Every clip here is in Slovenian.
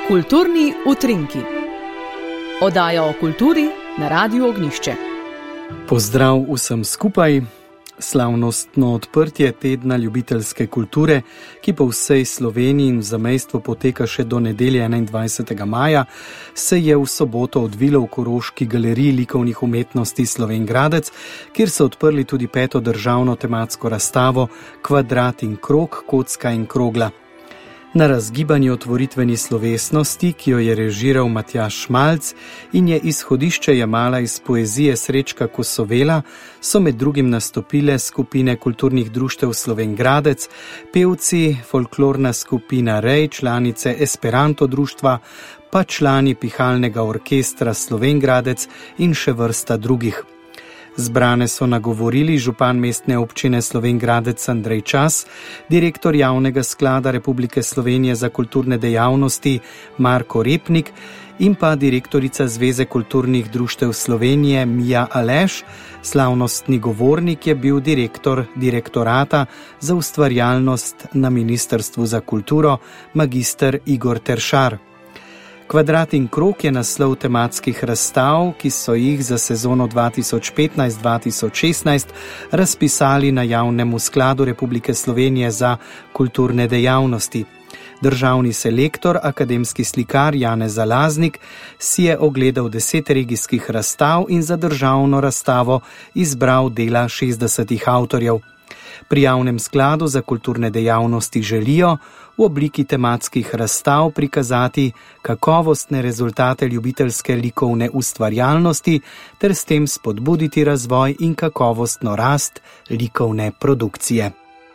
Kulturni utrinki. Oddaja o kulturi na Radiu Ognjišče. Pozdrav vsem skupaj. Slavnostno odprtje tedna ljubiteljske kulture, ki po vsej Sloveniji in v zamejstvu poteka še do nedelje 21. maja, se je v soboto odvilo v Koroški galeriji likovnih umetnosti Slovenj Gradec, kjer so odprli tudi 5. državno tematsko razstavo Kvadrat in krog, kocka in krogla. Na razgibanju otvoritveni slovesnosti, ki jo je režiral Matjaž Šmalc in je izhodišče jemala iz poezije Srečka Kosovela, so med drugim nastopile skupine kulturnih društev Slovenj Gradec, pevci, folklorna skupina Rej, članice Esperanto društva, pa člani pihalnega orkestra Slovenj Gradec in še vrsta drugih. Zbrane so nagovorili župan mestne občine Slovenj Gradec Andrej Čas, direktor Javnega sklada Republike Slovenije za kulturne dejavnosti Marko Repnik in pa direktorica Zveze kulturnih društev Slovenije Mija Aleš. Slavnostni govornik je bil direktor direktorata za ustvarjalnost na Ministrstvu za kulturo magister Igor Teršar. Kvadrat in krog je naslov tematskih razstav, ki so jih za sezono 2015-2016 razpisali na Javnem skladu Republike Slovenije za kulturne dejavnosti. Državni selektor, akademski slikar Janez Zalaznik si je ogledal 10 regijskih razstav in za državno razstavo izbral dela 60 avtorjev. Pri Javnem skladu za kulturne dejavnosti želijo v obliki tematskih razstav prikazati kakovostne rezultate ljubiteljske likovne ustvarjalnosti ter s tem spodbuditi razvoj in kakovostno rast likovne produkcije.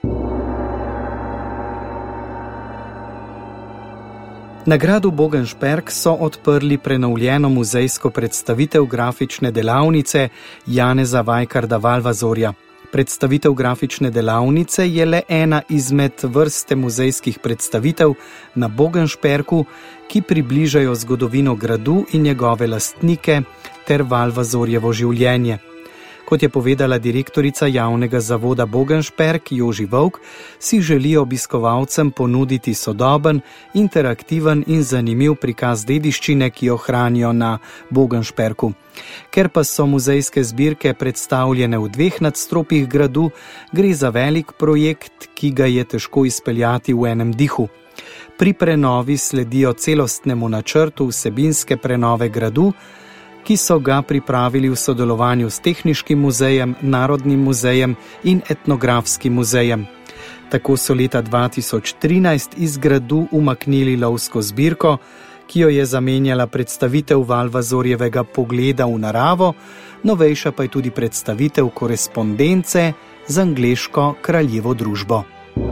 Na gradu Bogenšperk so odprli prenovljeno muzejsko predstavitev grafične delavnice Janeza Vajkarda Valvazorja. Predstavitev grafične delavnice je le ena izmed vrste muzejskih predstavitev na Bogenšperku, ki približajo zgodovino gradu in njegove lastnike ter Valvazorjevo življenje. Kot je povedala direktorica Javnega zavoda Bogenšperk Joži Vovk, si želijo obiskovalcem ponuditi sodoben, interaktiven in zanimiv prikaz dediščine, ki jo hranijo na Bogenšperku. Ker pa so muzejske zbirke predstavljene v 2 nadstropjih gradu, gre za velik projekt, ki ga je težko izpeljati v enem dihu. Pri prenovi sledijo celostnemu načrtu vsebinske prenove gradu, ki so ga pripravili v sodelovanju s Tehniškim muzejem, Narodnim muzejem in Etnografskim muzejem. Tako so leta 2013 iz gradu umaknili lovsko zbirko, ki jo je zamenjala predstavitev Valvazorjevega pogleda v naravo, novejša pa je tudi predstavitev korespondence z angleško kraljevo družbo.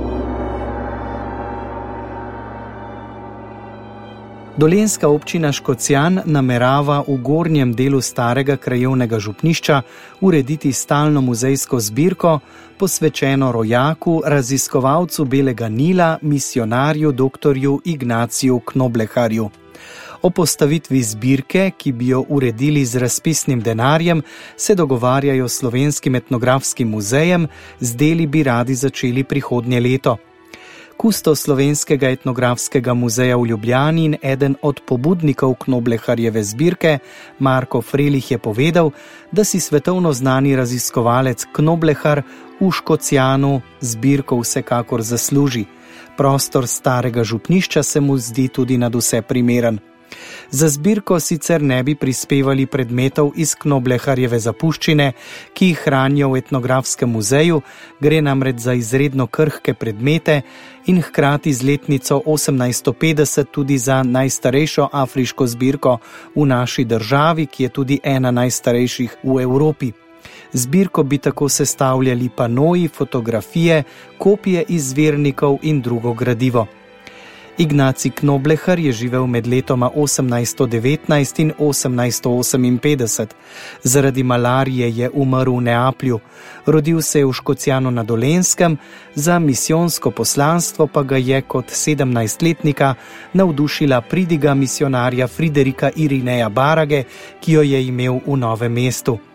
Dolenjska občina Škocjan namerava v gornjem delu starega krajevnega župnišča urediti stalno muzejsko zbirko, posvečeno rojaku, raziskovalcu Belega Nila, misionarju doktorju Ignaciju Knobleharju. O postavitvi zbirke, ki bi jo uredili z razpisnim denarjem, se dogovarjajo s Slovenskim etnografskim muzejem, z deli bi radi začeli prihodnje leto. Kustos Slovenskega etnografskega muzeja v Ljubljani in eden od pobudnikov Knobleharjeve zbirke, Marko Frelih, je povedal, da si svetovno znani raziskovalec Knoblehar v Škocjanu zbirko vsekakor zasluži. Prostor starega župnišča se mu zdi tudi nadvse primeren. Za zbirko sicer ne bi prispevali predmetov iz Knobleharjeve zapuščine, ki jih hranijo v etnografskem muzeju, gre namreč za izredno krhke predmete in hkrati z letnico 1850 tudi za najstarejšo afriško zbirko v naši državi, ki je tudi ena najstarejših v Evropi. Zbirko bi tako sestavljali panoji, fotografije, kopije izvirnikov in drugo gradivo. Ignacij Knoblehar je živel med letoma 1819 in 1858. Zaradi malarije je umrl v Neaplju. Rodil se je v Škocjanu na Dolenjskem, za misijonsko poslanstvo pa ga je kot 17-letnika navdušila pridiga misionarja Friderika Irineja Barage, ki jo je imel v Novem mestu.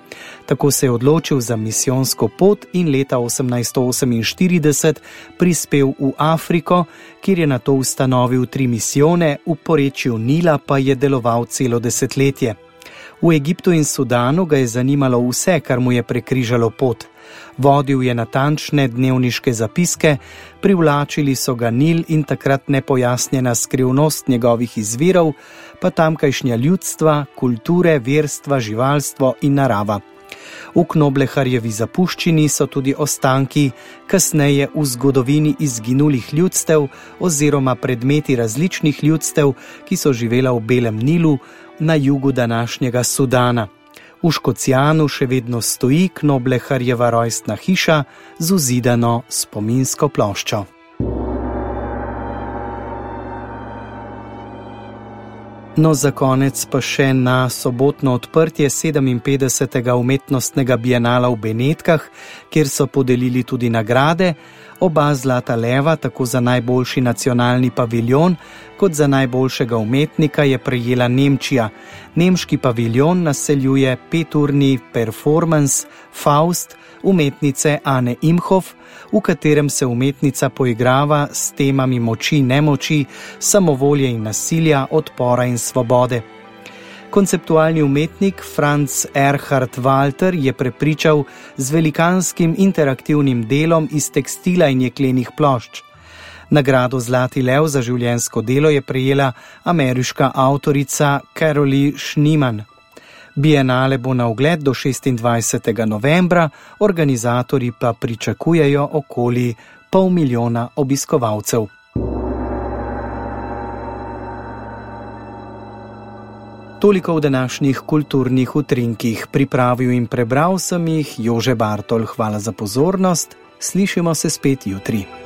Tako se je odločil za misijonsko pot in leta 1848 prispel v Afriko, kjer je nato ustanovil 3 misijone, v porečju Nila pa je deloval celo desetletje. V Egiptu in Sudanu ga je zanimalo vse, kar mu je prekrižalo pot. Vodil je natančne dnevniške zapiske, privlačili so ga Nil in takrat nepojasnjena skrivnost njegovih izvirov, pa tamkajšnja ljudstva, kulture, verstva, živalstvo in narava. V Knobleharjevi zapuščini so tudi ostanki kasneje v zgodovini izginulih ljudstev oziroma predmeti različnih ljudstev, ki so živela v Belem Nilu na jugu današnjega Sudana. V Škocjanu še vedno stoji Knobleharjeva rojstna hiša z vzidano spominsko ploščo. No, za konec pa še na sobotno odprtje 57. umetnostnega bienala v Benetkah, kjer so podelili tudi nagrade. Oba zlata leva, tako za najboljši nacionalni paviljon, kot za najboljšega umetnika je prejela Nemčija. Nemški paviljon naseljuje 5-urni performans Faust umetnice Anne Imhof, v katerem se umetnica poigrava s temami moči, nemoči, samovolje in nasilja, odpora in svobode. Konceptualni umetnik Franz Erhard Walter je prepričal z velikanskim interaktivnim delom iz tekstila in jeklenih plošč. Nagrado Zlati lev za življenjsko delo je prejela ameriška avtorica Carolee Schneemann. Bienale bo na ogled do 26. novembra, organizatorji pa pričakujejo okoli 500 000 obiskovalcev. Toliko v današnjih kulturnih utrinkih. Pripravil in prebral sem jih Jože Bartol. Hvala za pozornost. Slišimo se spet jutri.